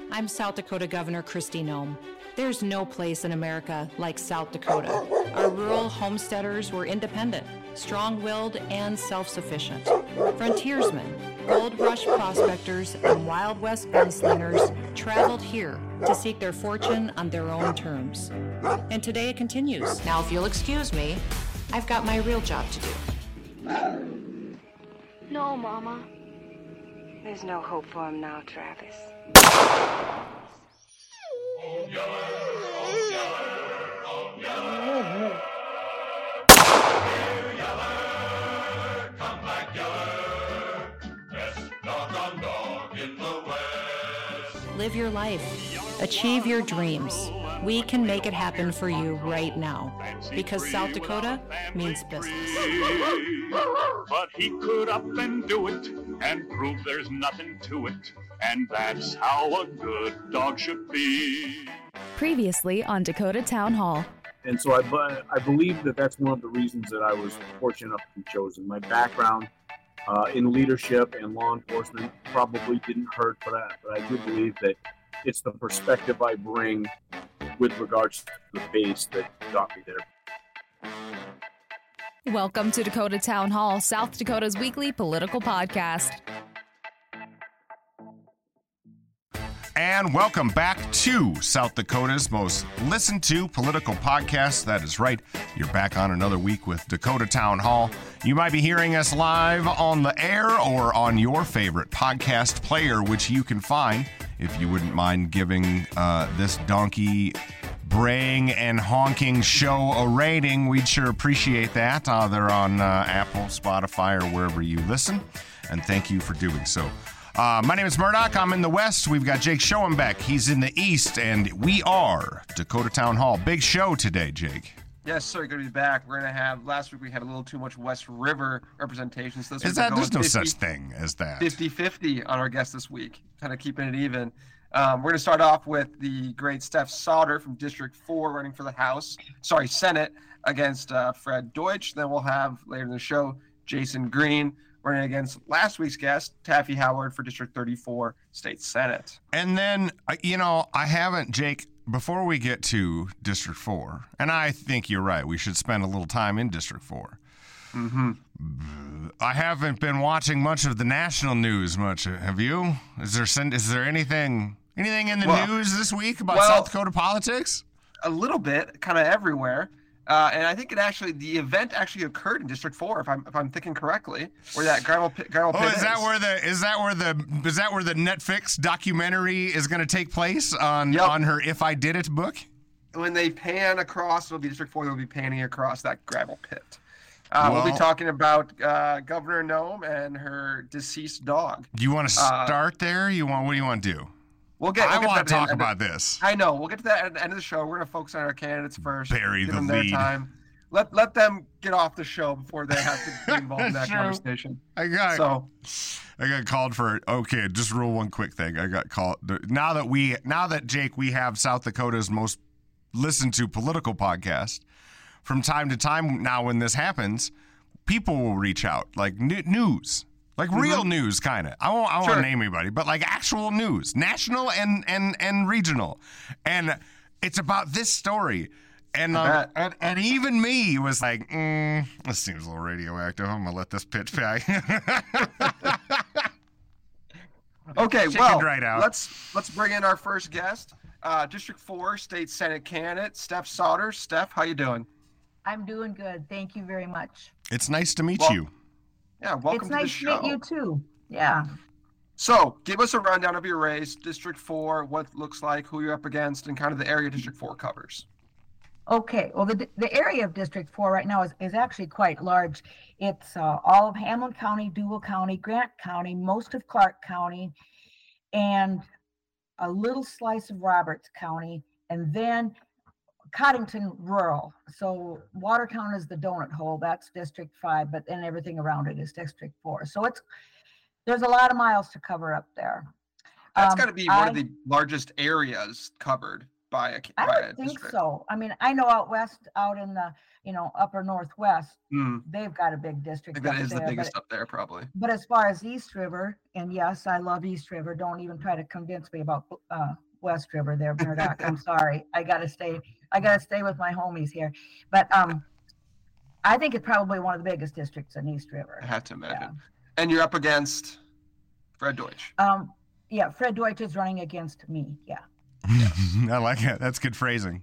I'm South Dakota Governor Kristi Noem. There's no place in America like South Dakota. Our rural homesteaders were independent, strong-willed, and self-sufficient. Frontiersmen, gold rush prospectors, and Wild West gunslingers traveled here to seek their fortune on their own terms. And today it continues. Now, if you'll excuse me, I've got my real job to do. No, Mama. There's no hope for him now, Travis. Come back, Yeller. Best dog in the West. Live your life. Achieve your dreams. We can make it happen for you right now. Because South Dakota means business. But he could up and do it and prove there's nothing to it. And that's how a good dog should be. Previously on Dakota Town Hall. And so I believe that that's one of the reasons that I was fortunate enough to be chosen. My background in leadership and law enforcement probably didn't hurt for that, but I do believe that it's the perspective I bring with regards to the base that got me there. Welcome to Dakota Town Hall, South Dakota's weekly political podcast. And welcome back to South Dakota's most listened to political podcast. That is right. You're back on another week with Dakota Town Hall. You might be hearing us live on the air or on your favorite podcast player, which you can find if you wouldn't mind giving this donkey braying and honking show a rating. We'd sure appreciate that. They're on Apple, Spotify, or wherever you listen. And thank you for doing so. My name is Murdoch. I'm in the West. We've got Jake Schoenbeck. He's in the East, and we are Dakota Town Hall. Big show today, Jake. Yes, sir. Good to be back. We're going to have, last week we had a little too much West River representation. So this week There's no such thing as that. 50-50 on our guest this week, kind of keeping it even. We're going to start off with the great Steph Sauter from District 4 running for the Senate against Fred Deutsch. Then we'll have later in the show, Jason Green running against last week's guest, Taffy Howard for District 34 State Senate. And then, I haven't, Jake, before we get to District 4, and I think you're right, we should spend a little time in District 4. Mm-hmm. I haven't been watching much of the national news much. Have you? Is there anything in the news this week about South Dakota politics? A little bit, kind of everywhere. And I think the event actually occurred in District 4, if I'm thinking correctly, where that gravel pit is. Is that where the Netflix documentary is going to take place on her If I Did It book? When they pan across, it'll be District 4. They'll be panning across that gravel pit. We'll be talking about Governor Noem and her deceased dog. Do you want to start there? What do you want to do? I want to talk about this. I know. We'll get to that at the end of the show. We're going to focus on our candidates first. Bury the lead. Their time. Let them get off the show before they have to be involved in that conversation. I got called for. Okay, just rule one quick thing. I got called now that Jake, we have South Dakota's most listened to political podcast. From time to time now, when this happens, people will reach out like news. Like real news, kind of. I won't name anybody, but like actual news, national and regional, and it's about this story. And even me was like, this seems a little radioactive. I'm gonna let this pitch back. Okay, right out. Let's bring in our first guest, District 4 State Senate candidate Steph Sauter. Steph, how you doing? I'm doing good. Thank you very much. It's nice to meet you. Yeah, welcome to the show. It's nice to meet you too. Yeah. So, give us a rundown of your race, District 4, what it looks like, who you're up against, and kind of the area District 4 covers. Okay. Well, the area of District 4 right now is actually quite large. It's all of Hamlin County, Duval County, Grant County, most of Clark County, and a little slice of Roberts County, and then Coddington Rural. So Watertown is the donut hole. That's District 5, but then everything around it is District 4. So there's a lot of miles to cover up there. That's got to be one of the largest areas covered by a I by a don't think district. so. I mean, I know out west, out in the, upper northwest, I they've got a big district think that up is the there. biggest up there, probably. But as far as East River, and yes, I love East River. Don't even try to convince me about West River there, Murdoch. I'm sorry. I gotta stay with my homies here. But I think it's probably one of the biggest districts in East River. I have to imagine. And you're up against Fred Deutsch. Yeah, Fred Deutsch is running against me. Yeah. I like it. That's good phrasing.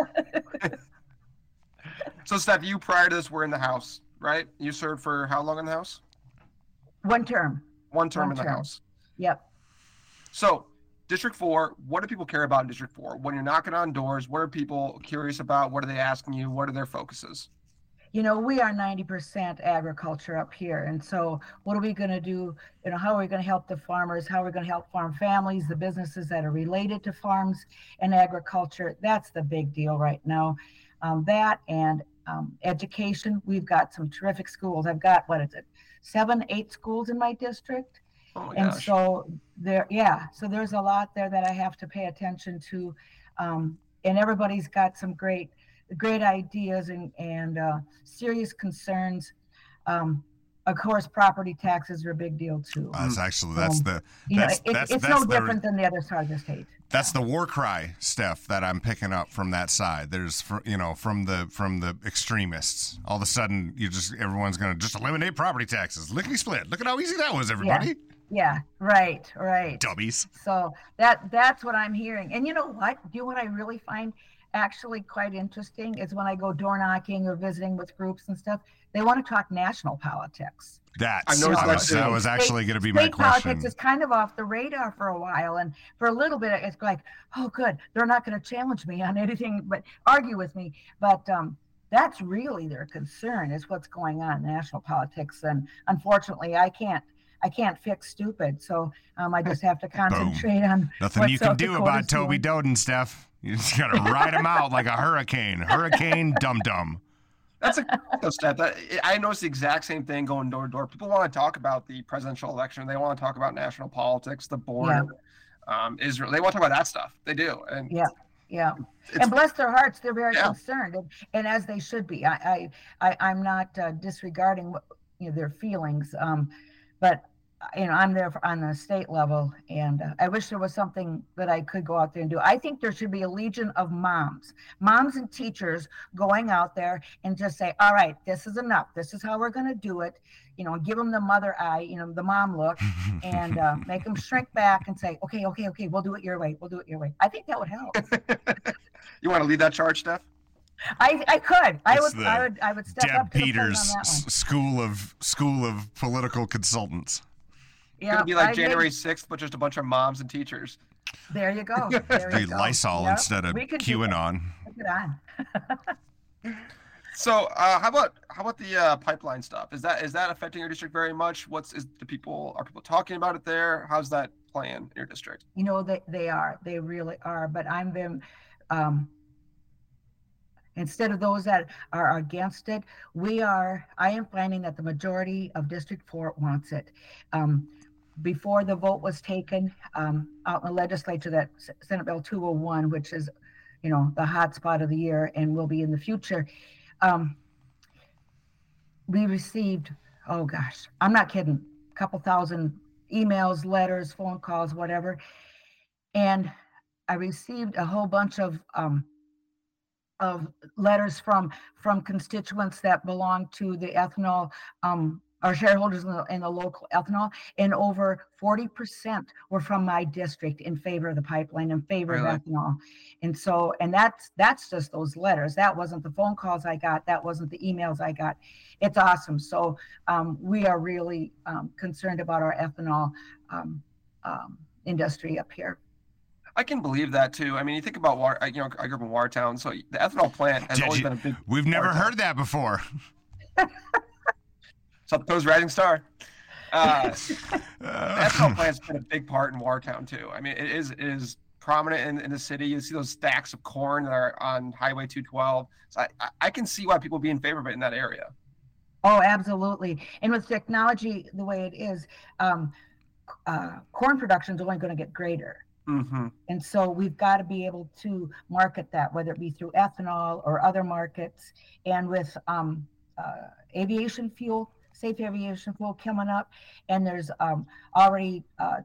So, Steph, you prior to this were in the House, right? You served for how long in the House? One term. One term One in the term. House. Yep. So, District 4, what do people care about in District 4? When you're knocking on doors, what are people curious about? What are they asking you? What are their focuses? We are 90% agriculture up here. And so what are we going to do? How are we going to help the farmers? How are we going to help farm families, the businesses that are related to farms and agriculture? That's the big deal right now. That and education. We've got some terrific schools. I've got, 7, 8 schools in my district. Oh my And gosh. so so there's a lot there that I have to pay attention to. And everybody's got some great ideas and serious concerns. Of course, property taxes are a big deal too. That's It's no different than the other side of the state. That's the war cry, Steph, that I'm picking up from that side. There's, from the extremists. All of a sudden, everyone's going to just eliminate property taxes. Lickety split. Look at how easy that was, everybody. Yeah, right. Dummies. So that's what I'm hearing. And you know what? What I really find actually quite interesting is when I go door knocking or visiting with groups and stuff, they want to talk national politics. That was actually going to be my State question. Politics is kind of off the radar for a while, and for a little bit, it's like, oh, good, they're not going to challenge me on anything, but argue with me. But that's really their concern, is what's going on in national politics. And unfortunately, I can't fix stupid, so I just have to concentrate on nothing you can do about Toby Doden, Steph. You just got to ride him out like a hurricane. Hurricane dum-dum. That's a step. I noticed the exact same thing going door to door. People want to talk about the presidential election. They want to talk about national politics, the border, Israel. They want to talk about that stuff. They do. And yeah. And bless their hearts, they're very concerned, and as they should be. I'm not disregarding their feelings, but I'm there on the state level, and I wish there was something that I could go out there and do. I think there should be a legion of moms and teachers going out there and just say, all right, this is enough. This is how we're going to do it. Give them the mother eye, the mom look, and make them shrink back and say, okay, we'll do it your way. We'll do it your way. I think that would help. You want to lead that charge, Steph? I could. I would step Deb up to Peters the plate on that one. School of Political Consultants. It's going to be like January 6th, but just a bunch of moms and teachers. There you go. Lysol instead of QAnon. Put it on. So how about the pipeline stuff? Is that affecting your district very much? Are people talking about it there? How's that playing in your district? They really are. But instead of those that are against it, I am finding that the majority of District 4 wants it. Before the vote was taken out in the legislature, that Senate Bill 201, which is, the hot spot of the year and will be in the future, we received, oh gosh, I'm not kidding, a couple thousand emails, letters, phone calls, whatever. And I received a whole bunch of letters from constituents that belong to the ethanol, our shareholders in the local ethanol, and over 40% were from my district in favor of the pipeline, in favor of ethanol. And that's just those letters. That wasn't the phone calls I got. That wasn't the emails I got. It's awesome. So we are really concerned about our ethanol industry up here. I can believe that too. I mean, you think about I grew up in Watertown, so the ethanol plant has always been a big. We've never heard that before. South Dakota's rising star. The ethanol plant's been a big part in Watertown too. I mean, it is prominent in the city. You see those stacks of corn that are on Highway 212. So I can see why people be in favor of it in that area. Oh, absolutely. And with technology the way it is, corn production is only going to get greater. And so we've got to be able to market that, whether it be through ethanol or other markets. And with aviation fuel, safe aviation fuel coming up, and there's already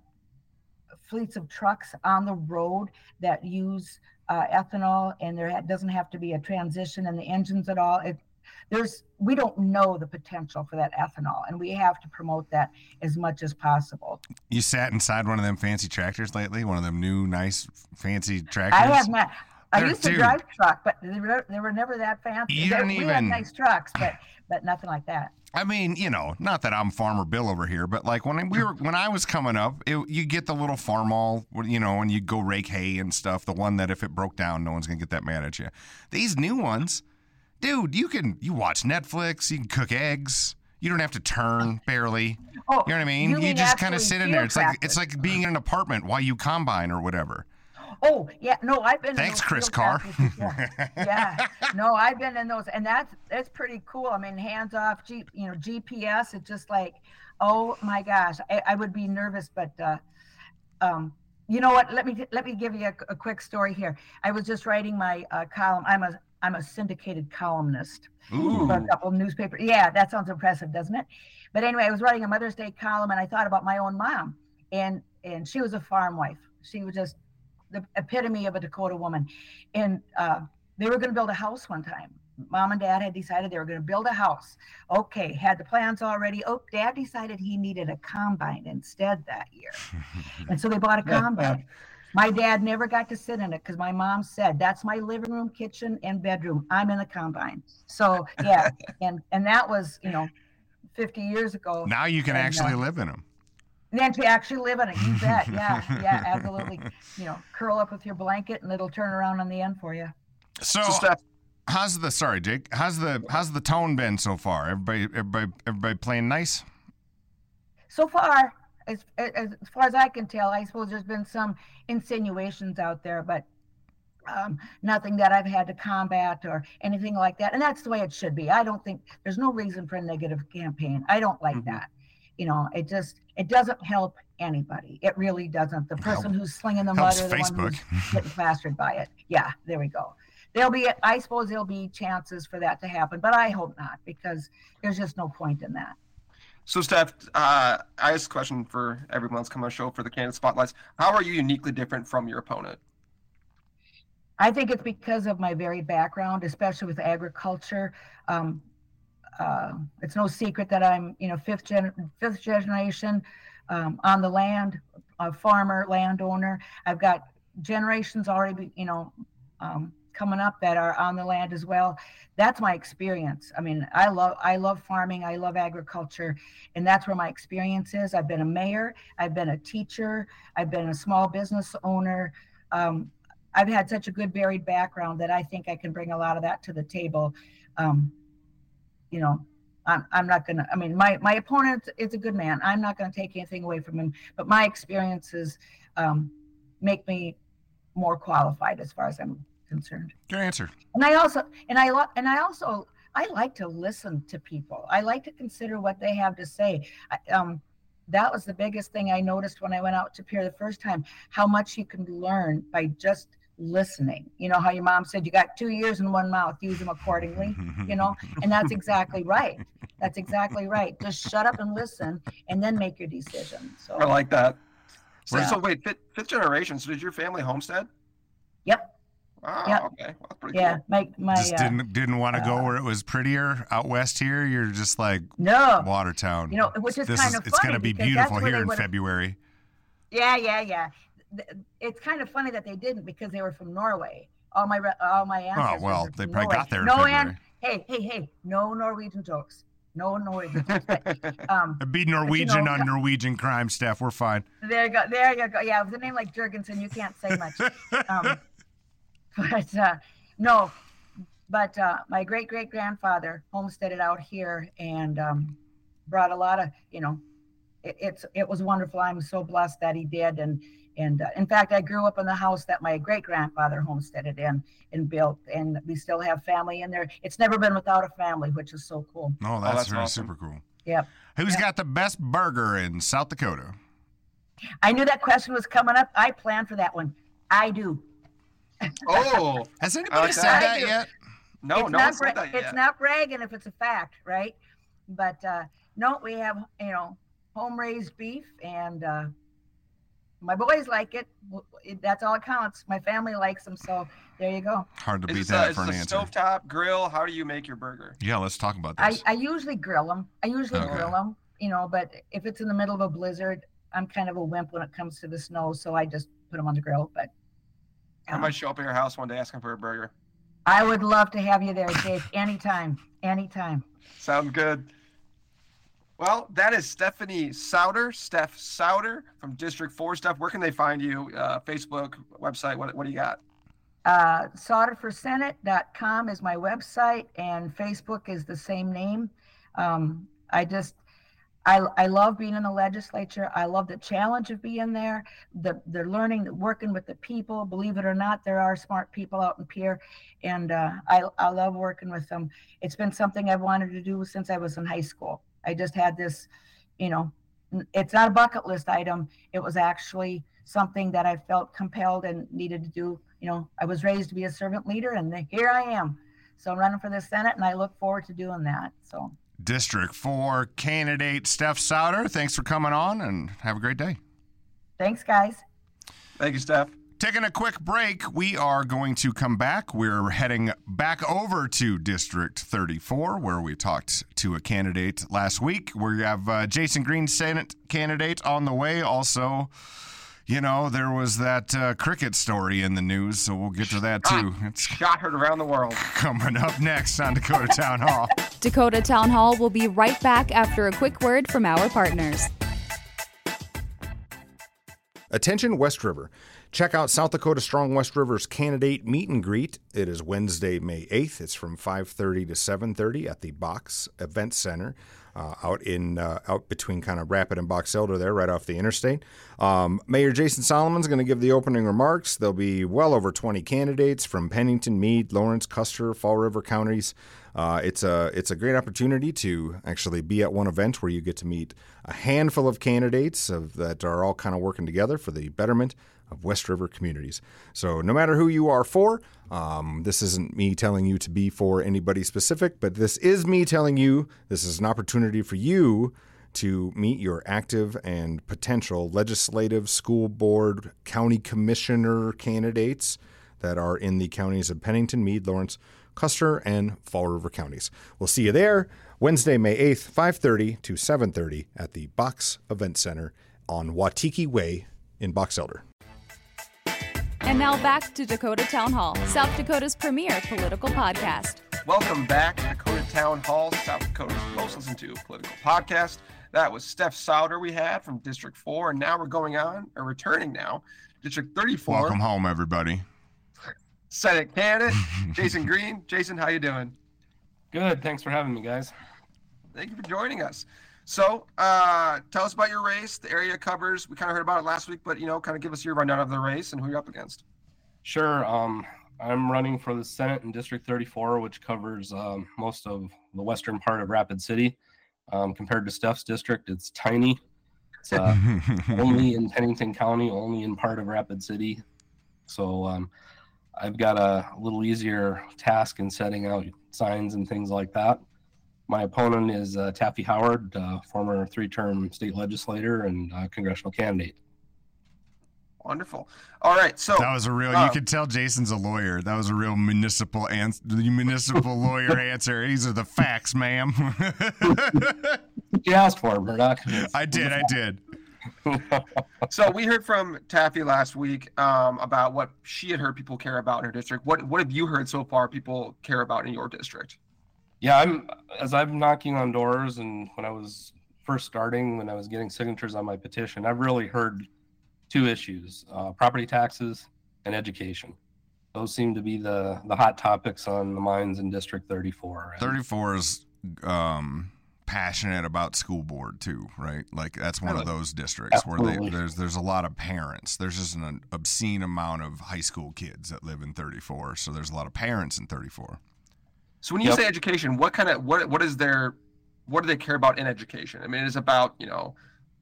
fleets of trucks on the road that use ethanol, and there doesn't have to be a transition in the engines at all. We don't know the potential for that ethanol, and we have to promote that as much as possible. You sat inside one of them fancy tractors lately? One of them new, nice, fancy tractors? I have not. I used to drive truck, but they were never that fancy. We had nice trucks, but nothing like that. I mean, not that I'm Farmer Bill over here, but like when I was coming up, you get the little farm-all, and you go rake hay and stuff. The one that if it broke down, no one's gonna get that mad at you. These new ones, dude, you watch Netflix, you can cook eggs, you don't have to turn barely. Oh, you know what I mean? You just kind of sit in there. It's like being in an apartment while you combine or whatever. Oh yeah, no, I've been. Thanks, Chris Carr. Yeah, no, I've been in those, and that's pretty cool. I mean, hands off, GPS. It's just like, oh my gosh, I would be nervous, but you know what? Let me give you a quick story here. I was just writing my column. I'm a syndicated columnist for a couple of newspapers. Yeah, that sounds impressive, doesn't it? But anyway, I was writing a Mother's Day column, and I thought about my own mom, and she was a farm wife. She was just the epitome of a Dakota woman. And they were going to build a house one time. Mom and Dad had decided they were going to build a house. Okay, had the plans already. Oh, Dad decided he needed a combine instead that year. And so they bought a combine. My dad never got to sit in it because my mom said, that's my living room, kitchen, and bedroom. I'm in the combine. So, yeah. and that was, 50 years ago. Now you can actually live in them. Then to actually live in it, you bet. Yeah, absolutely. Curl up with your blanket and it'll turn around on the end for you. So sorry, Jake. How's the tone been so far? Everybody playing nice? So far, as far as I can tell, I suppose there's been some insinuations out there, but nothing that I've had to combat or anything like that. And that's the way it should be. I don't think there's no reason for a negative campaign. I don't like that. It doesn't help anybody. It really doesn't. The person who's slinging the mud or the one who's getting plastered by it. Yeah, there we go. I suppose there'll be chances for that to happen, but I hope not, because there's just no point in that. So, Steph, I asked a question for everyone that's come on the show for the Candidate Spotlights. How are you uniquely different from your opponent? I think it's because of my varied background, especially with agriculture. It's no secret that I'm, fifth generation on the land, a farmer, landowner. I've got generations already, coming up that are on the land as well. That's my experience. I mean, I love farming. I love agriculture, and that's where my experience is. I've been a mayor. I've been a teacher. I've been a small business owner. I've had such a good varied background that I think I can bring a lot of that to the table. I'm not going to, my opponent is a good man. I'm not going to take anything away from him, but my experiences make me more qualified as far as I'm concerned. Good answer. And I like to listen to people. I like to consider what they have to say. That was the biggest thing I noticed when I went out to Pierre the first time, how much you can learn by just listening. You know how your mom said, you got 2 ears and 1 mouth, use them accordingly, and that's exactly right. That's exactly right. Just shut up and listen and then make your decision. So I like that. So wait, fifth generation. So did your family homestead? Yep. Oh, yep. Okay. Well, that's pretty cool. My just didn't want to go where it was prettier out west here. You're just like, no, Watertown. Which is kind of funny. It's going to be beautiful here in February. Yeah. It's kind of funny that they didn't, because they were from Norway. All my ancestors. Oh well, they probably Norway. got there in February. Hey, no Norwegian jokes. No Norwegian jokes. It'd be Norwegian on Norwegian crime, Steph. We're fine. There you go. Yeah, with a name like Jurgensen, you can't say much. But my great-great-grandfather homesteaded out here and brought a lot of, it was wonderful. I'm so blessed that he did. And in fact, I grew up in the house that my great-grandfather homesteaded in and built, and we still have family in there. It's never been without a family, which is so cool. Oh, that's really awesome. Super cool. Yep. Who's got the best burger in South Dakota? I knew that question was coming up. I planned for that one. I do. Oh, has anybody said that yet? No, no one said that yet. It's not bragging if it's a fact, right? But no, we have, home raised beef, and my boys like it. That's all it counts. My family likes them, so there you go. Hard to beat that for an answer. Stovetop grill. How do you make your burger? Yeah, let's talk about this. I usually grill them. Grill them, but if it's in the middle of a blizzard, I'm kind of a wimp when it comes to the snow, so I just put them on the grill. But I might show up at your house one day asking for a burger. I would love to have you there, Jake. Anytime. Sounds good. Well, that is Stephanie Souter, Steph Souter from District 4. Steph, where can they find you? Facebook, website, what do you got? SouterforSenate.com is my website, and Facebook is the same name. I love being in the legislature. I love the challenge of being there, the learning, working with the people. Believe it or not, there are smart people out in Pierre, and I love working with them. It's been something I've wanted to do since I was in high school. I just had this, it's not a bucket list item. It was actually something that I felt compelled and needed to do. I was raised to be a servant leader, and here I am. So I'm running for the Senate, and I look forward to doing that. So. District 4 candidate Steph Souter, thanks for coming on, and have a great day. Thanks, guys. Thank you, Steph. Taking a quick break, we are going to come back. We're heading back over to District 34, where we talked to a candidate last week. We have Jason Green, Senate candidate, on the way. Also, there was that cricket story in the news, so we'll get to that too. It's shot heard around the world. Coming up next on Dakota Town Hall. Dakota Town Hall will be right back after a quick word from our partners. Attention West River. Check out South Dakota Strong West River's candidate meet and greet. It is Wednesday, May 8th. It's from 5:30 to 7:30 at the Box Event Center. Out between kind of Rapid and Box Elder there, right off the interstate. Mayor Jason Solomon's going to give the opening remarks. There'll be well over 20 candidates from Pennington, Meade, Lawrence, Custer, Fall River counties. It's a great opportunity to actually be at one event where you get to meet a handful of candidates that are all kind of working together for the betterment of West River communities. So no matter who you are for, this isn't me telling you to be for anybody specific, but this is me telling you this is an opportunity for you to meet your active and potential legislative, school board, county commissioner candidates that are in the counties of Pennington, Meade, Lawrence, Custer, and Fall River counties. We'll see you there Wednesday, May 8th, 5:30 to 7:30 at the Box Event Center on Watiki Way in Box Elder. And now back to Dakota Town Hall, South Dakota's premier political podcast. Welcome back to Dakota Town Hall, South Dakota's most listened to political podcast. That was Steph Souter we had from District 4, and now we're returning now, District 34. Welcome home, everybody. Senate candidate, Jason Green. Jason, how you doing? Good. Thanks for having me, guys. Thank you for joining us. So tell us about your race, the area covers. We kind of heard about it last week, but, kind of give us your rundown of the race and who you're up against. Sure. I'm running for the Senate in District 34, which covers most of the western part of Rapid City. Compared to Steph's district, it's tiny. It's only in Pennington County, only in part of Rapid City. So I've got a little easier task in setting out signs and things like that. My opponent is Taffy Howard, former 3-term state legislator and congressional candidate. Wonderful. All right, so that was a real. You could tell Jason's a lawyer. That was a real municipal lawyer answer. These are the facts, ma'am. You asked for him, Murdoch. I did. So we heard from Taffy last week about what she had heard people care about in her district. What have you heard so far people care about in your district? Yeah, I'm knocking on doors, and when I was first starting, when I was getting signatures on my petition, I've really heard 2 issues, property taxes and education. Those seem to be the hot topics on the minds in District 34. 34 is passionate about school board too, right? Like that's one of those districts where there's a lot of parents. There's just an obscene amount of high school kids that live in 34, so there's a lot of parents in 34. So when you say education, what do they care about in education? I mean, it's about,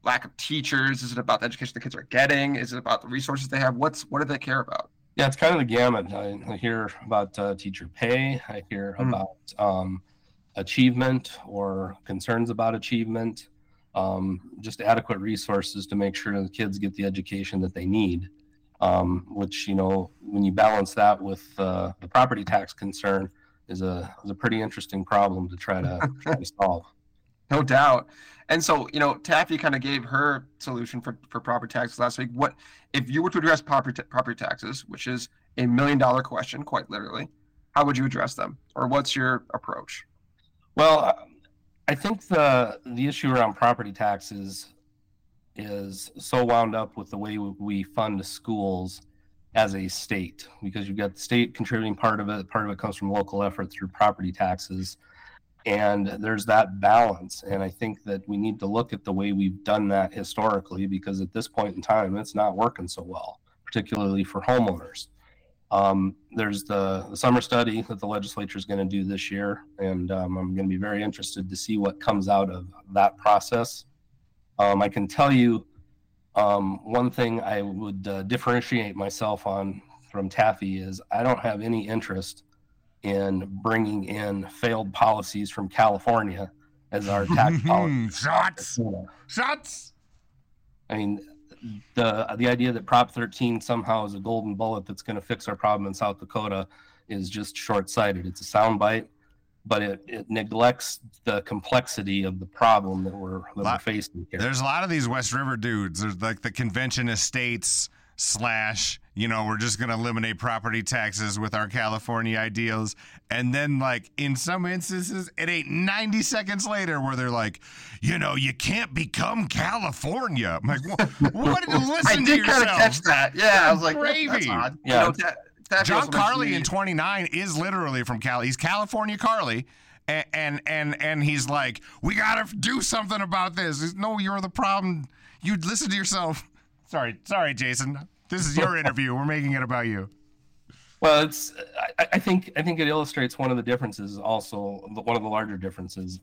lack of teachers? Is it about the education the kids are getting? Is it about the resources they have? What do they care about? Yeah, it's kind of the gamut. I hear about teacher pay. I hear about achievement or concerns about achievement, just adequate resources to make sure the kids get the education that they need, which, when you balance that with the property tax concern is a pretty interesting problem to try to solve. No doubt. And so, Taffy kind of gave her solution for property taxes last week. What if you were to address property taxes, which is $1 million question, quite literally, how would you address them? Or what's your approach? Well, I think the issue around property taxes is so wound up with the way we fund the schools as a state, because you've got the state contributing part of it comes from local effort through property taxes. And there's that balance. And I think that we need to look at the way we've done that historically, because at this point in time, it's not working so well, particularly for homeowners. There's the summer study that the legislature is going to do this year. And I'm going to be very interested to see what comes out of that process. I can tell you one thing I would differentiate myself on from Taffy is I don't have any interest in bringing in failed policies from California as our tax policy. Shots. I mean, the idea that Prop 13 somehow is a golden bullet that's going to fix our problem in South Dakota is just short-sighted. It's a soundbite, but it neglects the complexity of the problem that we're facing here. There's a lot of these West River dudes. There's like the convention estates / we're just going to eliminate property taxes with our California ideals. And then, like, in some instances, it ain't 90 seconds later where they're like, you can't become California. I'm like, what? Listen to yourself. I did kind of catch that. Yeah, I was like, that's odd. Yeah. John Carly in 29 is literally from Cali. He's California Carly. And he's like, we got to do something about this. No, you're the problem. You listen to yourself. Sorry, Jason. This is your interview. We're making it about you. Well, I think it illustrates one of the differences. Also, one of the larger differences.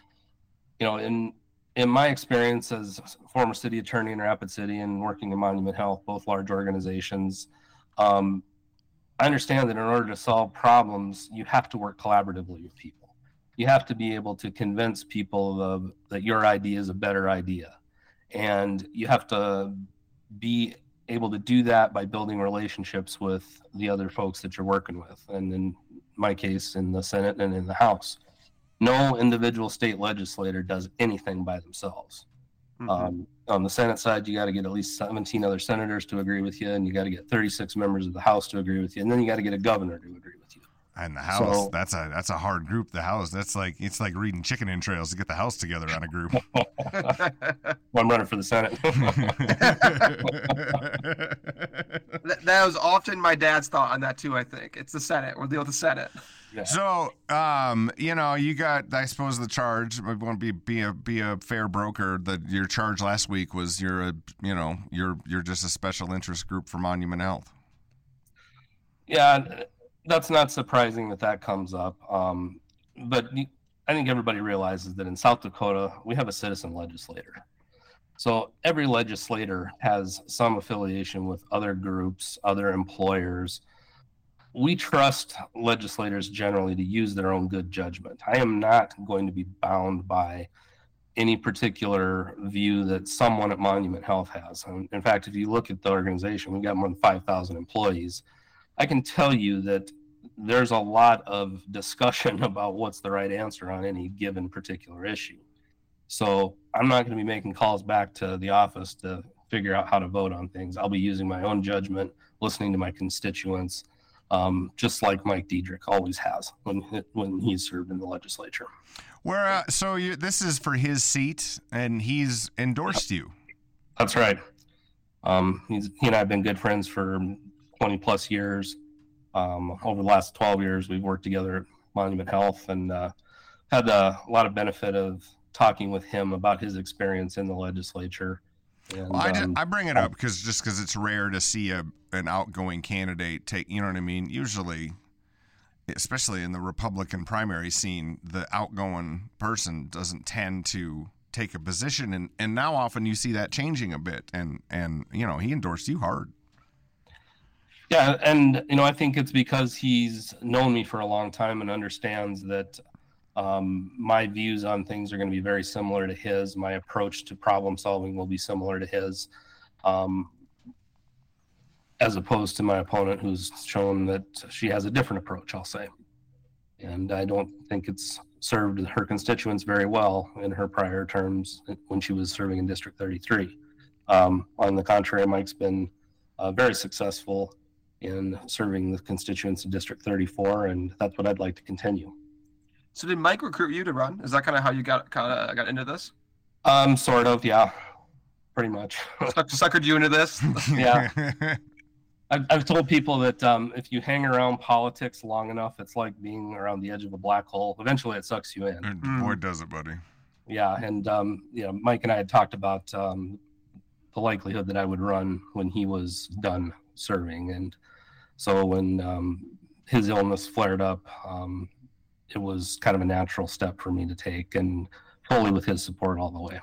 In my experience as former city attorney in Rapid City and working in Monument Health, both large organizations, I understand that in order to solve problems, you have to work collaboratively with people. You have to be able to convince people that your idea is a better idea, and you have to be able to do that by building relationships with the other folks that you're working with. And in my case, in the Senate and in the House, no individual state legislator does anything by themselves. On the Senate side, you got to get at least 17 other senators to agree with you, and you got to get 36 members of the House to agree with you, and then you got to get a governor to agree with you. And the House, that's a hard group. The House, it's like reading chicken entrails to get the House together on a group. Well, I'm running for the Senate. That was often my dad's thought on that too. I think it's the Senate. We'll deal with the Senate. Yeah. So, you got, I suppose, the charge. I want to be a fair broker. That your charge last week was you're just a special interest group for Monument Health. Yeah. That's not surprising that comes up. But I think everybody realizes that in South Dakota, we have a citizen legislator. So every legislator has some affiliation with other groups, other employers. We trust legislators generally to use their own good judgment. I am not going to be bound by any particular view that someone at Monument Health has. In fact, if you look at the organization, we've got more than 5,000 employees. I can tell you that there's a lot of discussion about what's the right answer on any given particular issue. So I'm not going to be making calls back to the office to figure out how to vote on things. I'll be using my own judgment, listening to my constituents, just like Mike Diedrich always has when he's served in the legislature. This is for his seat, and he's endorsed you. That's right. He and I have been good friends for 20 plus years. Over the last 12 years, we've worked together at Monument Health, and had a lot of benefit of talking with him about his experience in the legislature. And, I bring it up because it's rare to see an outgoing candidate take, you know what I mean? Usually, especially in the Republican primary scene, the outgoing person doesn't tend to take a position, and now often you see that changing a bit, and he endorsed you hard. Yeah, and I think it's because he's known me for a long time and understands that my views on things are going to be very similar to his. My approach to problem solving will be similar to his, as opposed to my opponent, who's shown that she has a different approach, I'll say. And I don't think it's served her constituents very well in her prior terms when she was serving in District 33. On the contrary, Mike's been very successful in serving the constituents of District 34, and that's what I'd like to continue. So did Mike recruit you to run? Is that kind of how you got into this? Sort of, yeah, pretty much. Suckered you into this? Yeah. I've told people that if you hang around politics long enough, it's like being around the edge of a black hole. Eventually, it sucks you in. Boy, does it, buddy. Yeah, and Mike and I had talked about the likelihood that I would run when he was done serving, and so when his illness flared up, it was kind of a natural step for me to take, and fully with his support all the way.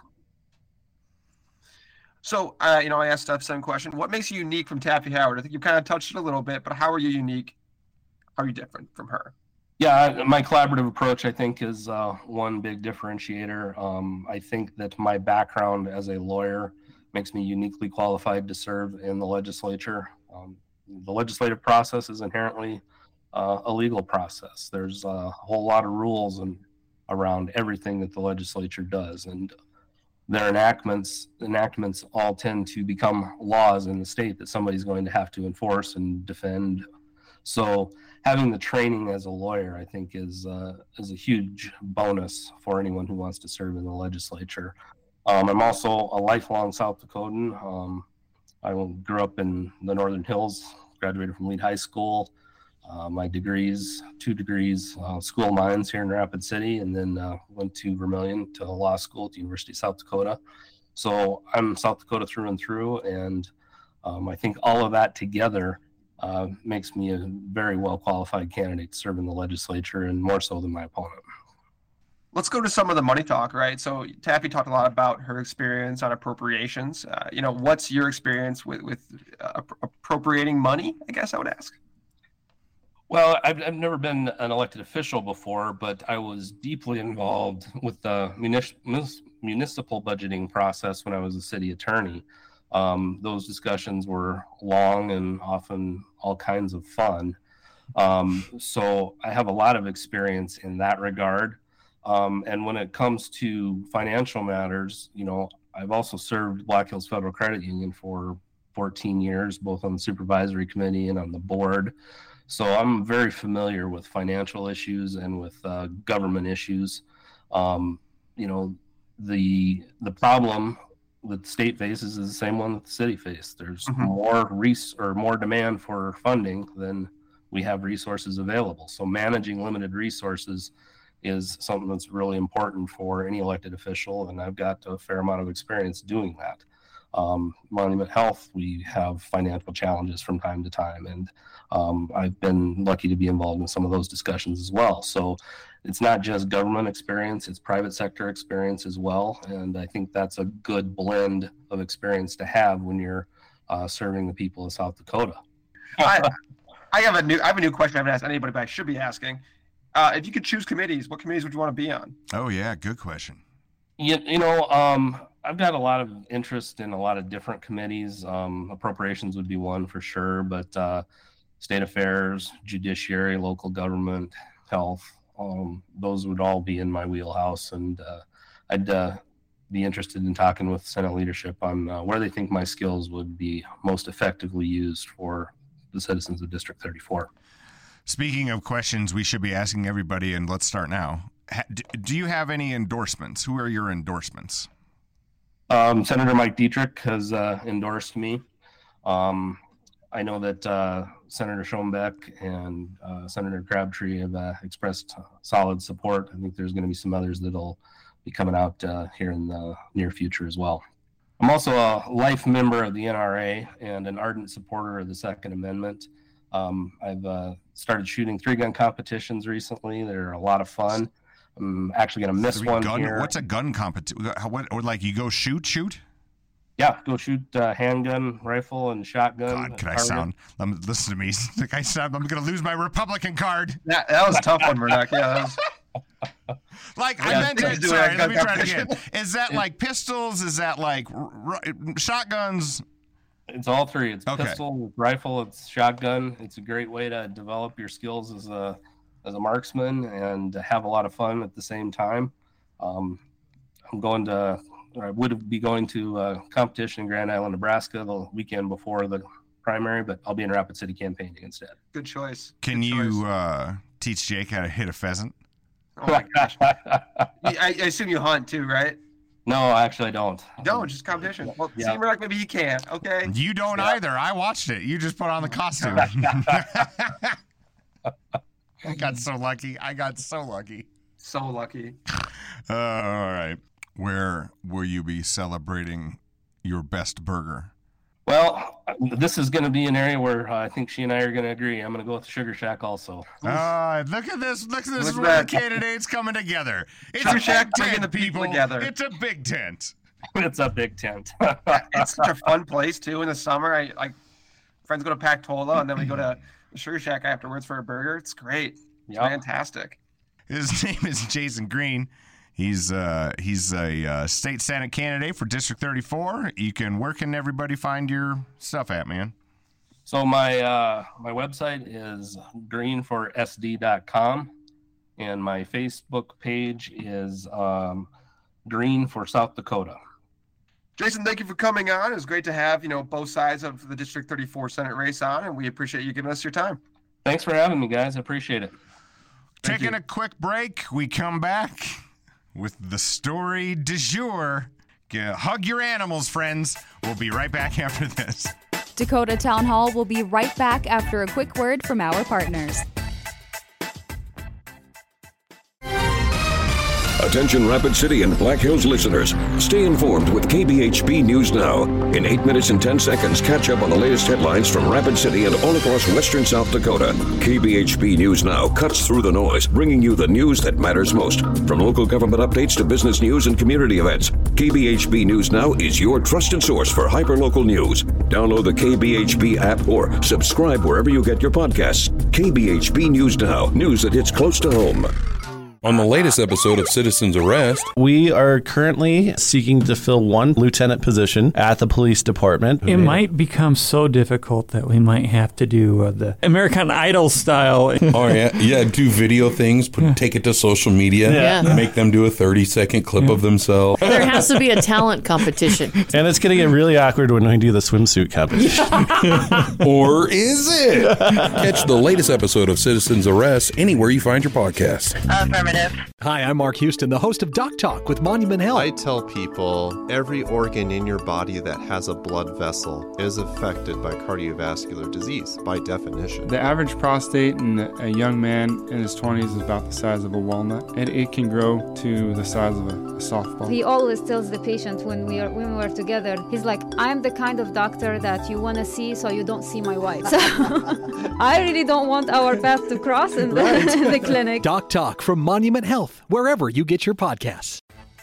So, I asked Steph the same question. What makes you unique from Taffy Howard? I think you kind of touched it a little bit, but how are you unique? How are you different from her? Yeah, my collaborative approach, I think, is one big differentiator. I think that my background as a lawyer makes me uniquely qualified to serve in the legislature. The legislative process is inherently a legal process. There's a whole lot of rules around everything that the legislature does, and their enactments all tend to become laws in the state that somebody's going to have to enforce and defend. So having the training as a lawyer, I think, is a huge bonus for anyone who wants to serve in the legislature. I'm also a lifelong South Dakotan. I grew up in the Northern Hills, graduated from Lead High School. My degrees, 2 degrees, school of mines here in Rapid City, and then went to Vermilion to law school at the University of South Dakota. So I'm South Dakota through and through, and I think all of that together makes me a very well-qualified candidate to serve in the legislature, and more so than my opponent. Let's go to some of the money talk, right? So Taffy talked a lot about her experience on appropriations. What's your experience with appropriating money, I guess I would ask? Well, I've never been an elected official before, but I was deeply involved with the municipal budgeting process when I was a city attorney. Those discussions were long and often all kinds of fun. So I have a lot of experience in that regard. And when it comes to financial matters, I've also served Black Hills Federal Credit Union for 14 years, both on the supervisory committee and on the board. So I'm very familiar with financial issues and with government issues. The problem that the state faces is the same one that the city faced. There's more demand for funding than we have resources available. So managing limited resources is something that's really important for any elected official, and I've got a fair amount of experience doing that. Monument Health, we have financial challenges from time to time, and I've been lucky to be involved in some of those discussions as well. So it's not just government experience, it's private sector experience as well, and I think that's a good blend of experience to have when you're serving the people of South Dakota. I have a new question I haven't asked anybody, but I should be asking. If you could choose committees, what committees would you want to be on? Oh yeah, good question. I've got a lot of interest in a lot of different committees. Appropriations would be one for sure, but state affairs, judiciary, local government, health, those would all be in my wheelhouse. And I'd be interested in talking with Senate leadership on where they think my skills would be most effectively used for the citizens of District 34. Speaking of questions we should be asking everybody, and let's start now. Do you have any endorsements? Who are your endorsements? Senator Mike Dietrich has endorsed me. I know that Senator Schoenbeck and Senator Crabtree have expressed solid support. I think there's going to be some others that'll be coming out here in the near future as well. I'm also a life member of the NRA and an ardent supporter of the Second Amendment. I've started shooting 3-gun competitions recently. They're a lot of fun. I'm actually going to miss one here. What's a gun competition? Or like you go shoot? Yeah, go shoot handgun, rifle, and shotgun. God, can I sound? Listen to me. I'm going to lose my Republican card. That was a tough one, Murdoch. Yeah, that was... I meant to. Sorry, let me try it again. Is that like pistols? Is that like shotguns? It's all three. It's pistol, it's rifle, it's shotgun. It's a great way to develop your skills as a marksman and have a lot of fun at the same time. I would be going to a competition in Grand Island, Nebraska the weekend before the primary, but I'll be in Rapid City campaigning instead. Good choice. Can you teach Jake how to hit a pheasant? Oh my gosh. I assume you hunt too, right? No, actually I don't. You don't, just competition. Well, see, Murdoch, maybe he can. Okay. You don't either. I watched it. You just put on the costume. I got so lucky. So lucky. All right. Where will you be celebrating your best burger? Well, this is going to be an area where I think she and I are going to agree. I'm going to go with Sugar Shack also. Look at this. Look at this. Where the candidates coming together. It's Sugar a Shack big bringing tent, the people people together. It's a big tent. It's a big tent. It's such a fun place, too, in the summer. Friends go to Pactola, and then we go to Sugar Shack afterwards for a burger. It's great. It's fantastic. His name is Jason Green. He's a state senate candidate for District 34. Where can everybody find your stuff at, man? So my website is greenforsd.com, and my Facebook page is Green for South Dakota. Jason, thank you for coming on. It was great to have both sides of the District 34 Senate race on, and we appreciate you giving us your time. Thanks for having me, guys. I appreciate it. Taking a quick break. We come back with the story du jour. Hug your animals, friends. We'll be right back after this. Dakota Town Hall will be right back after a quick word from our partners. Attention Rapid City and Black Hills listeners. Stay informed with KBHB News Now. In 8 minutes and 10 seconds, catch up on the latest headlines from Rapid City and all across western South Dakota. KBHB News Now cuts through the noise, bringing you the news that matters most. From local government updates to business news and community events, KBHB News Now is your trusted source for hyperlocal news. Download the KBHB app or subscribe wherever you get your podcasts. KBHB News Now, news that hits close to home. On the latest episode of Citizen's Arrest, we are currently seeking to fill one lieutenant position at the police department. It might become so difficult that we might have to do the American Idol style. Oh, yeah, do video things, take it to social media, make them do a 30-second clip of themselves. There has to be a talent competition. And it's going to get really awkward when we do the swimsuit competition. Or is it? Catch the latest episode of Citizen's Arrest anywhere you find your podcasts. Affirmative. Hi, I'm Mark Houston, the host of Doc Talk with Monument Health. I tell people every organ in your body that has a blood vessel is affected by cardiovascular disease, by definition. The average prostate in a young man in his 20s is about the size of a walnut, and it can grow to the size of a softball. He always tells the patient when we were together, he's like, I'm the kind of doctor that you want to see so you don't see my wife. So I really don't want our path to cross in the clinic. Doc Talk from Monument Health, wherever you get your podcasts.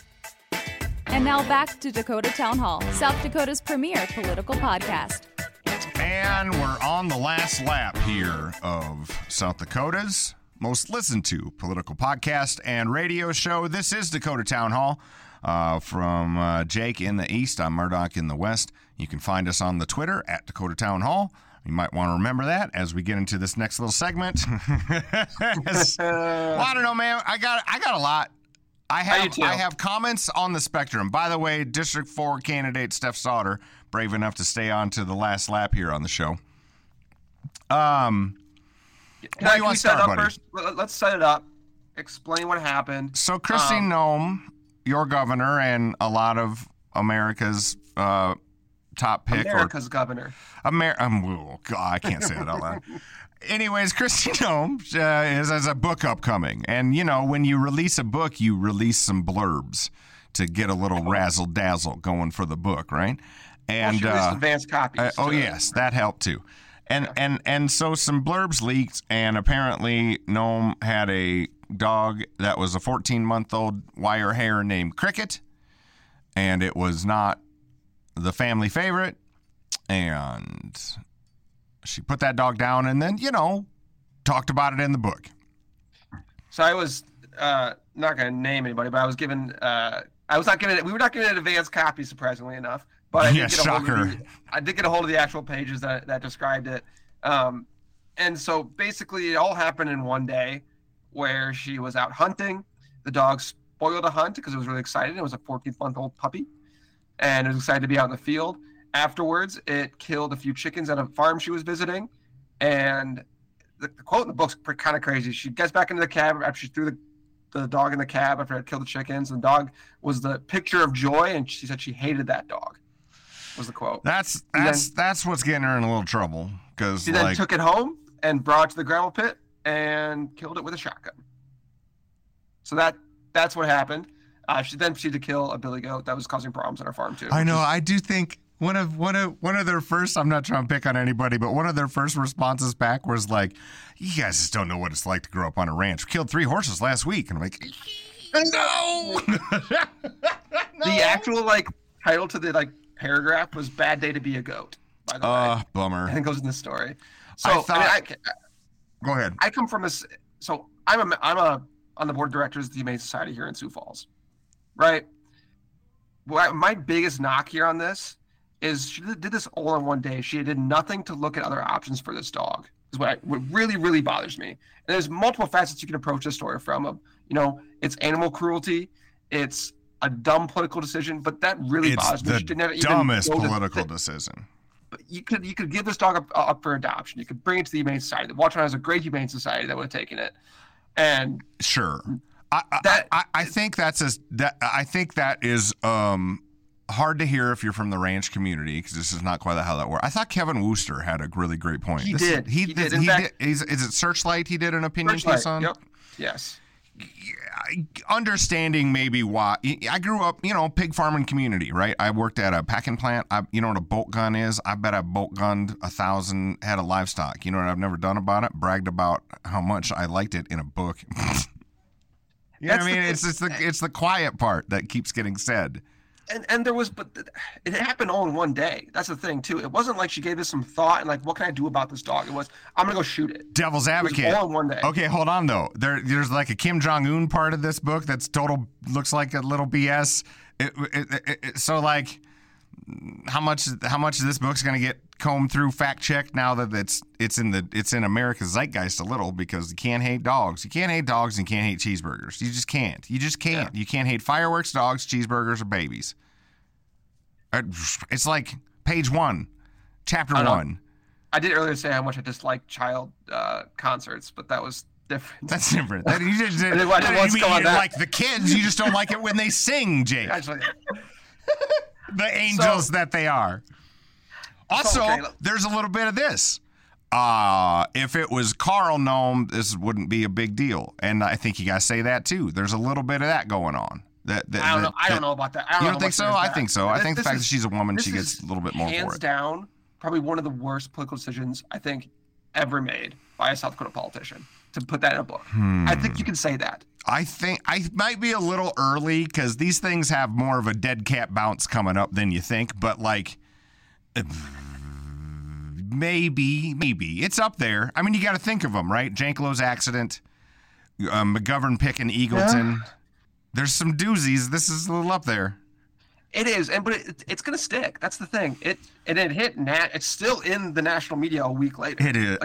And now back to Dakota Town Hall, South Dakota's premier political podcast. And we're on the last lap here of South Dakota's most listened to political podcast and radio show. This is Dakota Town Hall. From Jake in the east, I'm Murdoch in the west. You can find us on the Twitter at Dakota Town Hall. You might want to remember that as we get into this next little segment. Well, I don't know, man. I got a lot. I have comments on the spectrum. By the way, District 4 candidate Steph Sauter, brave enough to stay on to the last lap here on the show. Where do you want to start, buddy? First? Let's set it up. Explain what happened. So Kristi Noem, your governor, and a lot of America's top pick. America's governor. Oh, God, I can't say that out loud. Anyways, Kristi Noem has a book upcoming. And, when you release a book, you release some blurbs to get a little razzle-dazzle going for the book, right? And she released advanced copies. Yes, that helped too. And so some blurbs leaked, and apparently Noem had a dog that was a 14-month-old wire hair named Cricket, and it was not the family favorite. And she put that dog down and then, talked about it in the book. So I was not going to name anybody, but I was given, we were not given an advanced copy, surprisingly enough. But I did get a hold of the actual pages that described it. And so basically it all happened in one day where she was out hunting. The dog spoiled a hunt because it was really excited. It was a 14-month-old puppy, and it was excited to be out in the field. Afterwards, it killed a few chickens at a farm she was visiting. And the quote in the book's kind of crazy. She gets back into the cab after she threw the dog in the cab after it killed the chickens. The dog was the picture of joy, and she said she hated that dog. Was the quote. That's what's getting her in a little trouble, because she then took it home and brought it to the gravel pit and killed it with a shotgun. So that's what happened. She then proceeded to kill a billy goat that was causing problems on her farm too. I know. I do think one of their first, I'm not trying to pick on anybody, but one of their first responses back was like, "You guys just don't know what it's like to grow up on a ranch. We killed 3 horses last week." And I'm like, no. The actual title to the paragraph was "Bad Day to Be a Goat." By the way, bummer. And it goes in the story. So go ahead. I come from I'm on the board of directors of the Humane Society here in Sioux Falls, right? Well, my biggest knock here on this is she did this all in one day. She did nothing to look at other options for this dog. Is what really, really bothers me. And there's multiple facets you can approach this story from. It's animal cruelty, it's a dumb political decision, but that really bothers me. It's the dumbest political decision. But you could give this dog up for adoption. You could bring it to the Humane Society. Watertown has a great Humane Society that would have taken it. And sure, I think that is hard to hear if you're from the ranch community, because this is not quite how that works. I thought Kevin Wooster had a really great point. He did. Is it Searchlight? He did an opinion piece on. Yep. Yes. Understanding maybe why. I grew up, pig farming community, right? I worked at a packing plant. You know what a bolt gun is? I bet I bolt gunned 1,000 head of livestock. You know what I've never done about it? Bragged about how much I liked it in a book. You know what I mean? It's the quiet part that keeps getting said. And there was, but it happened all in one day. That's the thing too. It wasn't like she gave this some thought and what can I do about this dog? It was, I'm gonna go shoot it. Devil's advocate. It was all in one day. Okay, hold on though. There's a Kim Jong-un part of this book that's looks like a little BS. So how much of this book's gonna get combed through, fact checked now that it's in America's zeitgeist a little, because you can't hate dogs. You can't hate dogs and you can't hate cheeseburgers. You just can't. Yeah. You can't hate fireworks, dogs, cheeseburgers, or babies. It's like page 1, chapter 1. I did earlier say how much I dislike child concerts, but that was different. That's different. You just like the kids. You just don't like it when they sing, Jake. Actually, the angels that they are. Also, there's a little bit of this. If it was Carl Nome, this wouldn't be a big deal. And I think you got to say that, too. There's a little bit of that going on. I don't know about that. You don't think so? I think so. I think the fact that she's a woman, she gets a little bit more for it. Hands down, probably one of the worst political decisions I think ever made by a South Dakota politician, to put that in a book. I think you can say that. I think I might be a little early, because these things have more of a dead cat bounce coming up than you think. But maybe it's up there. I mean, you got to think of them, right? Jankelo's accident, McGovern picking Eagleton. Yeah. There's some doozies. This is a little up there. It is, but it's gonna stick. That's the thing. It hit. It's still in the national media a week later. It is.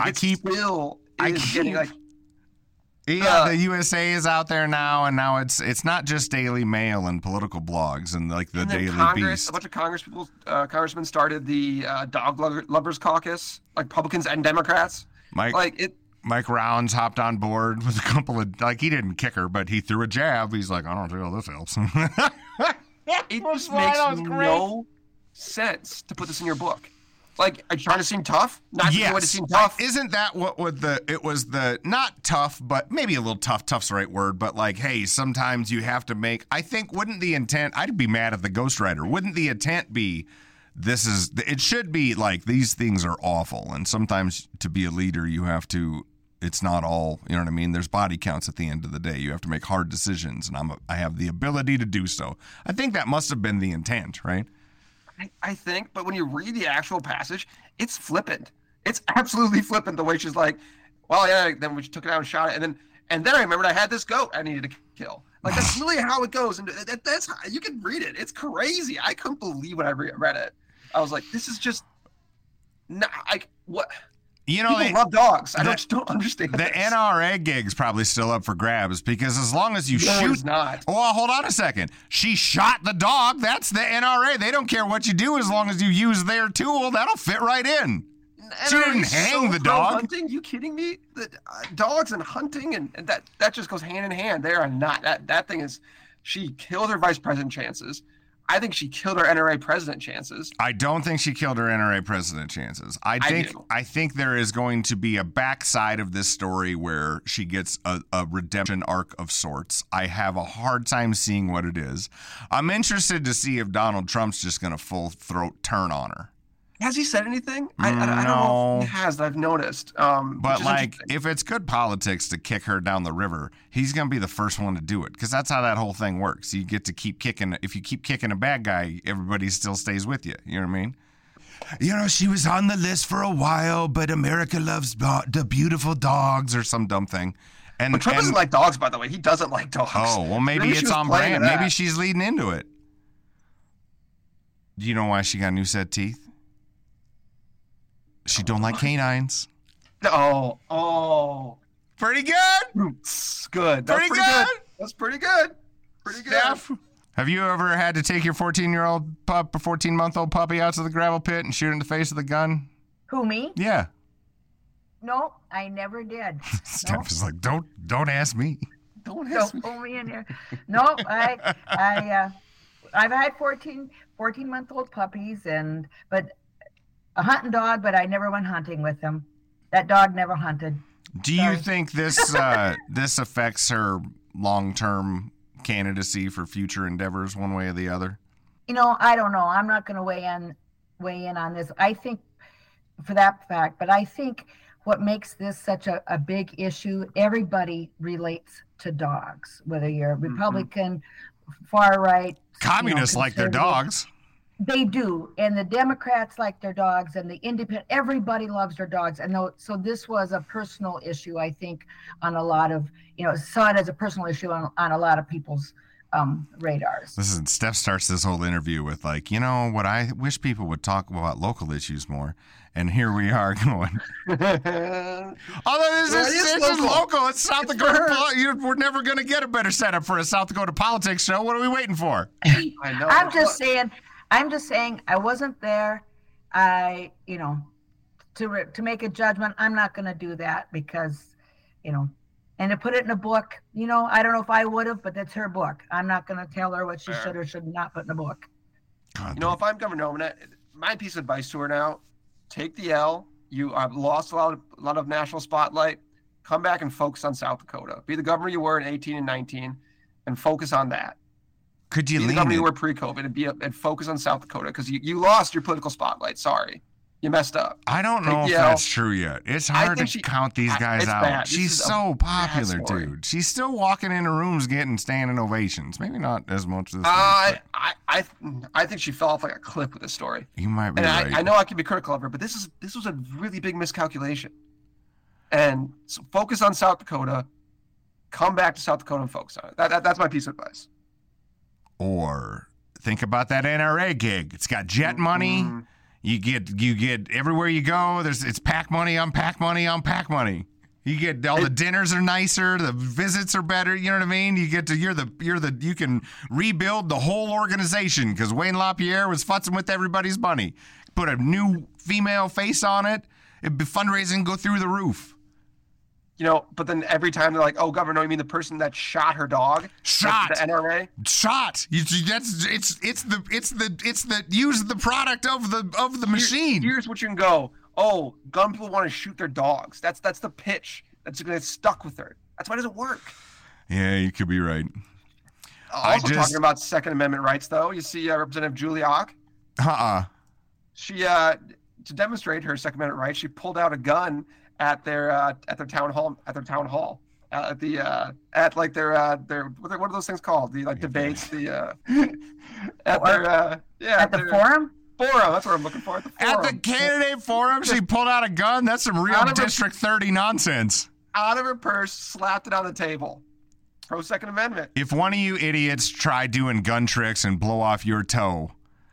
The USA is out there now, and now it's not just Daily Mail and political blogs and the Daily Beast. A bunch of congressmen started the Dog Lovers Caucus, Republicans and Democrats. Mike Rounds hopped on board with a couple of, he didn't kick her, but he threw a jab. He's like, I don't see how this helps. It just makes no sense to put this in your book. Are you trying to seem tough? Not the way to seem tough. Isn't that what it was not tough, but maybe a little tough. Tough's the right word, but hey, sometimes you have to make, I think, wouldn't the intent, I'd be mad at the ghostwriter. Wouldn't the intent be, it should be these things are awful. And sometimes to be a leader, you have to it's not all, you know what I mean? There's body counts at the end of the day. You have to make hard decisions, and I have the ability to do so. I think that must have been the intent, right? I think, but when you read the actual passage, it's flippant. It's absolutely flippant the way she's like, well, yeah, then we took it out and shot it, and then I remembered I had this goat I needed to kill. Like, that's really how it goes, and that's how, you can read it. It's crazy. I couldn't believe when I read it. I was like, this is just what? You know, people love dogs. I just don't understand. The NRA gig's probably still up for grabs because as long as you shoot. It's not. Well, hold on a second. She shot the dog. That's the NRA. They don't care what you do as long as you use their tool. That'll fit right in. She didn't hang the dog. Hunting? You kidding me? The dogs and hunting and that just goes hand in hand. They are not that thing is. She killed her vice president chances. I think she killed her NRA president chances. I don't think she killed her NRA president chances. I think there is going to be a backside of this story where she gets a redemption arc of sorts. I have a hard time seeing what it is. I'm interested to see if Donald Trump's just going to full throat turn on her. Has he said anything? I don't know if he has. I've noticed. But like, if it's good politics to kick her down the river, he's going to be the first one to do it because that's how that whole thing works. You get to keep kicking. If you keep kicking a bad guy, everybody still stays with you. You know what I mean? You know, she was on the list for a while, but America loves the beautiful dogs or some dumb thing. But Trump doesn't like dogs, by the way. He doesn't like dogs. Oh, well, maybe it's on brand. Maybe she's leading into it. Do you know why she got new set teeth? She don't like canines. Oh. Pretty good. Good. Pretty good. That's pretty good. Pretty good. Steph, have you ever had to take your 14-month-old puppy out to the gravel pit and shoot in the face with a gun? Who, me? Yeah. No, I never did. Steph is like, don't ask me. Don't ask me. Pull me in here. No, I've had 14-month-old puppies, but a hunting dog, but I never went hunting with him. That dog never hunted. Do you think this affects her long-term candidacy for future endeavors one way or the other? You know, I don't know. I'm not going to weigh in on this. I think for that fact, but I think what makes this such a big issue, everybody relates to dogs, whether you're Republican, far right, communists like their dogs. They do, and the Democrats like their dogs, and the independent. Everybody loves their dogs, and so this was a personal issue. I think on a lot of saw it as a personal issue on a lot of people's radars. Listen, Steph starts this whole interview with like, what I wish people would talk about local issues more, and here we are going. Although this is local, it's South Dakota. We're never going to get a better setup for a South Dakota politics show. What are we waiting for? I know. I'm just saying I wasn't there. To make a judgment, I'm not going to do that because, and to put it in a book, I don't know if I would have, but that's her book. I'm not going to tell her what she should or should not put in a book. If I'm Governor Nominette, my piece of advice to her now, take the L. You have lost a lot of national spotlight. Come back and focus on South Dakota. Be the governor you were in 18 and 19 and focus on that. Could you lean you were pre-COVID and focus on South Dakota because you lost your political spotlight. Sorry, you messed up. I don't know if that's true yet. It's hard to count these guys out. Bad. She's so popular, dude. She's still walking into rooms getting standing ovations. Maybe not as much this. I think she fell off like a cliff with this story. You might be right. I know I can be critical of her, but this was a really big miscalculation. And so focus on South Dakota. Come back to South Dakota and focus on it. That's my piece of advice. Or think about that NRA gig. It's got jet money. You get everywhere you go. It's pack money on pack money on pack money. You get all the dinners are nicer. The visits are better. You know what I mean? You get to you can rebuild the whole organization because Wayne LaPierre was futzing with everybody's money. Put a new female face on it. It'd be fundraising go through the roof. But then every time they're like, "Oh, Governor, you mean the person that shot her dog?" Shot the NRA. Shot. It's the use the product of the machine. Here's what you can go. Oh, gun people want to shoot their dogs. That's the pitch. That's stuck with her. That's why it doesn't work. Yeah, you could be right. Talking about Second Amendment rights, though, you see Representative Julie Ock. She to demonstrate her Second Amendment rights, she pulled out a gun at their town hall what are those things called? The debates, the forum. Forum, that's what I'm looking for. At the forum. At the candidate forum, she pulled out a gun. That's some real District 30 nonsense. Out of her purse, slapped it on the table. Pro Second Amendment. If one of you idiots try doing gun tricks and blow off your toe,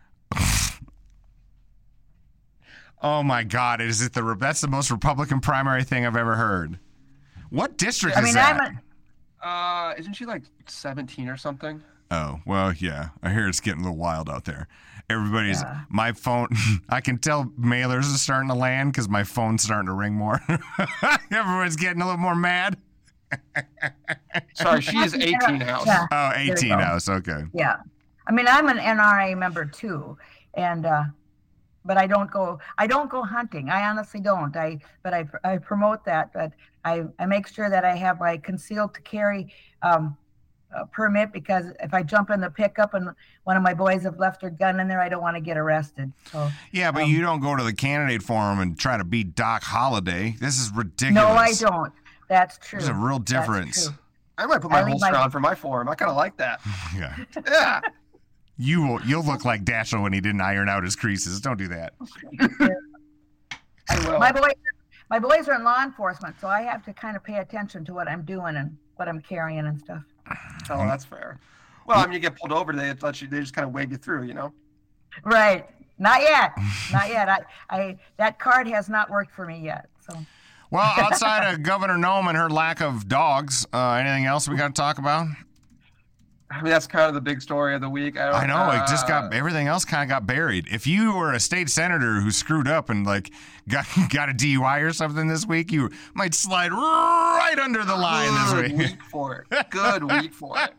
oh my God! That's the most Republican primary thing I've ever heard. What district is that? Isn't she like 17 or something? Oh, well, yeah. I hear it's getting a little wild out there. Everybody's, my phone, I can tell mailers are starting to land because my phone's starting to ring more. Everyone's getting a little more mad. Sorry, she is 18 house. Yeah. Oh, 18 house. Okay. Yeah. I mean, I'm an NRA member too. And, but I don't go hunting. I honestly don't. I promote that, but I make sure that I have my concealed to carry permit, because if I jump in the pickup and one of my boys have left their gun in there, I don't want to get arrested. So yeah, but you don't go to the candidate forum and try to beat Doc Holliday. This is ridiculous. No, I don't. That's true. There's a real difference. I might put my holster on for my forum. I kind of like that. Yeah. Yeah. You'll look like Daschle when he didn't iron out his creases. Don't do that. I will. My boys are in law enforcement, so I have to kind of pay attention to what I'm doing and what I'm carrying and stuff. Oh, that's fair. Well, I mean, you get pulled over, they just kind of wave you through, you know? Right. Not yet. Not yet. I that card has not worked for me yet. So. Well, outside of Governor Noem and her lack of dogs, anything else we got to talk about? I mean, that's kind of the big story of the week. I know, it just everything else kind of got buried. If you were a state senator who screwed up and got a DUI or something this week, you might slide right under the line this week. Good week for it. Good week for it.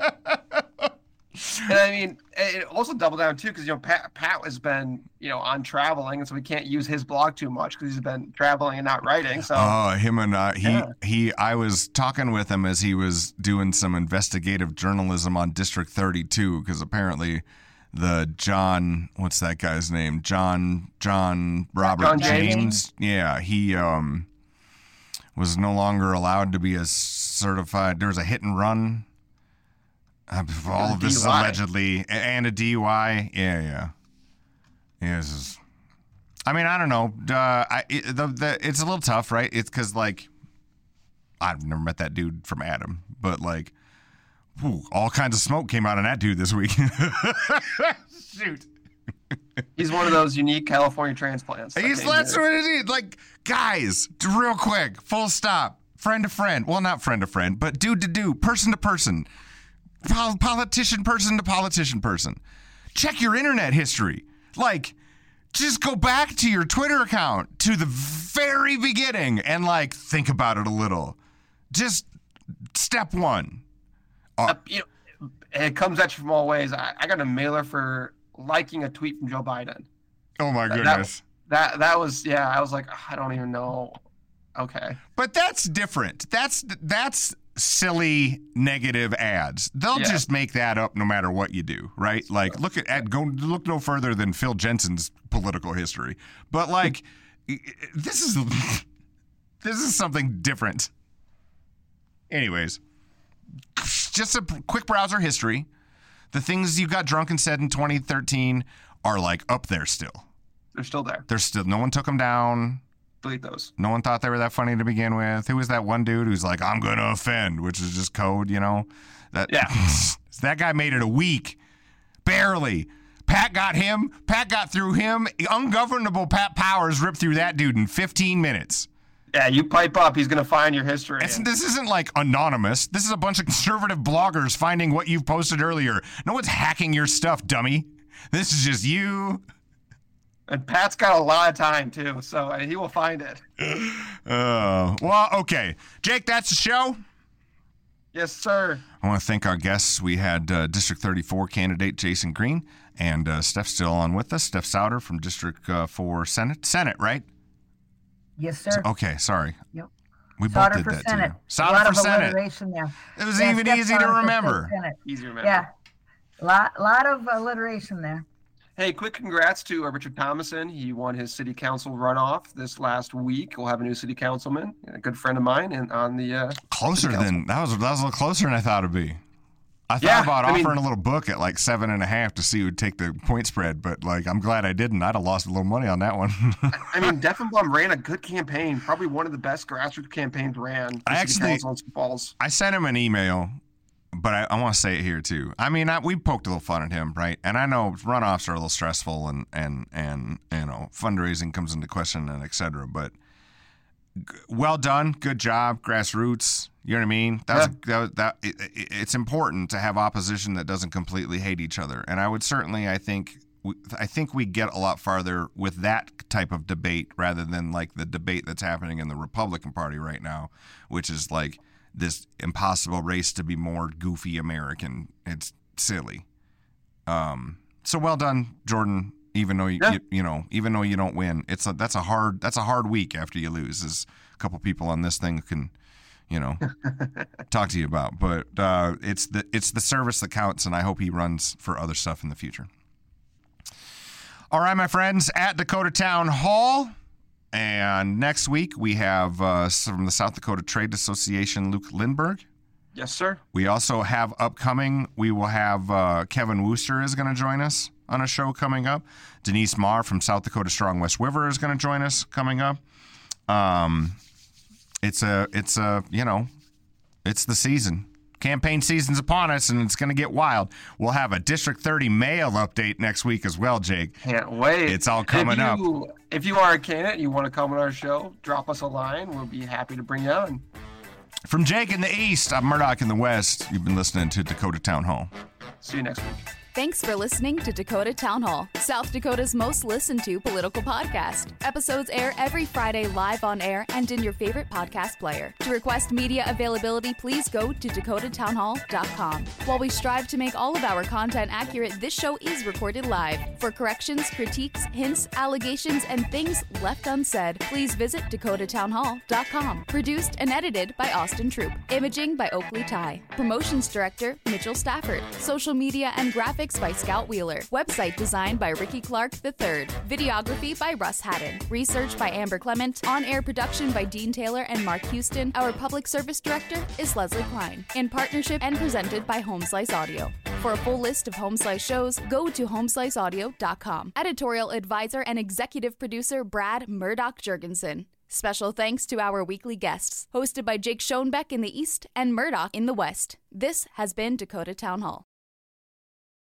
And I mean, it also doubled down too, because Pat has been on traveling, and so we can't use his blog too much because he's been traveling and not writing. So him and I was talking with him as he was doing some investigative journalism on District 32, because apparently the John, what's that guy's name? John Robert James. Yeah, he was no longer allowed to be a certified. There was a hit and run. All of this is allegedly, and a DUI. Yeah. This I mean, I don't know. It's a little tough, right? It's because I've never met that dude from Adam, but all kinds of smoke came out of that dude this week. Shoot. He's one of those unique California transplants. That's what it is. Guys, real quick, full stop. Friend to friend. Well, not friend to friend, but dude to dude, person to person. Politician person to politician person. Check your internet history. Just go back to your Twitter account to the very beginning and think about it a little. Just step one. It comes at you from all ways. I got a mailer for liking a tweet from Joe Biden. Oh my goodness. That was, yeah, I was like, I don't even know. Okay. But that's different. That's silly negative ads. They'll just make that up no matter what you do, right? Look no further than Phil Jensen's political history. But this is something different. Anyways, just a quick browser history. The things you got drunk and said in 2013 are up there still. They're still there. No one took them down. Delete those. No one thought they were that funny to begin with. Who was that one dude who's like, I'm going to offend, which is just code, That guy made it a week. Barely. Pat got him. Pat got through him. Ungovernable Pat Powers ripped through that dude in 15 minutes. Yeah, you pipe up, he's going to find your history. This isn't anonymous. This is a bunch of conservative bloggers finding what you've posted earlier. No one's hacking your stuff, dummy. This is just you. And Pat's got a lot of time, too, so he will find it. Well, okay. Jake, that's the show? Yes, sir. I want to thank our guests. We had District 34 candidate Jason Green, and Steph's still on with us. Steph Souter from District 4 Senate. Senate, right? Yes, sir. Okay, sorry. Yep. We Sauter both did for that, Senate. too. Sauter for Senate. There. It was even easy to remember. Easy to remember. Yeah. Lot of alliteration there. Hey, quick congrats to Richard Thomason. He won his city council runoff this last week. We'll have a new city councilman, a good friend of mine, and on the closer than that was a little closer than I thought it'd be. I thought about offering a little book at like 7.5 to see who would take the point spread, but like I'm glad I didn't. I'd have lost a little money on that one. I mean, Deffenbaum ran a good campaign, probably one of the best grassroots campaigns ran. I sent him an email. But I want to say it here too. I mean, we poked a little fun at him, right? And I know runoffs are a little stressful, and you know, fundraising comes into question, and et cetera. But well done, good job, grassroots. You know what I mean? It's important to have opposition that doesn't completely hate each other. And I would certainly, I think we get a lot farther with that type of debate rather than like the debate that's happening in the Republican Party right now, which is like this impossible race to be more goofy American. It's silly. So well done, Jordan. Even though even though you don't win, that's a hard week after you lose. As a couple people on this thing can, talk to you about. But it's the service that counts, and I hope he runs for other stuff in the future. All right, my friends, at Dakota Town Hall. And next week, we have from the South Dakota Trade Association, Luke Lindberg. Yes, sir. We also have upcoming, we will have Kevin Wooster is going to join us on a show coming up. Denise Marr from South Dakota Strong West River is going to join us coming up. It's the season. Campaign season's upon us, and it's going to get wild. We'll have a District 30 mail update next week as well, Jake. Can't wait. It's all coming up. If you are a candidate and you want to come on our show, drop us a line. We'll be happy to bring you on. From Jake in the East, I'm Murdoch in the West. You've been listening to Dakota Town Hall. See you next week. Thanks for listening to Dakota Town Hall, South Dakota's most listened to political podcast. Episodes air every Friday live on air and in your favorite podcast player. To request media availability, please go to dakotatownhall.com. While we strive to make all of our content accurate, this show is recorded live. For corrections, critiques, hints, allegations, and things left unsaid, please visit dakotatownhall.com. Produced and edited by Austin Troop. Imaging by Oakley Ty. Promotions Director, Mitchell Stafford. Social media and graphics by Scout Wheeler. Website design by Ricky Clark III. Videography by Russ Haddon. Research by Amber Clement. On-air production by Dean Taylor and Mark Houston. Our public service director is Leslie Klein. In partnership and presented by Homeslice Audio. For a full list of Homeslice shows, go to homesliceaudio.com. Editorial advisor and executive producer Brad Murdoch Jurgensen. Special thanks to our weekly guests, hosted by Jake Schoenbeck in the East and Murdoch in the West. This has been Dakota Town Hall.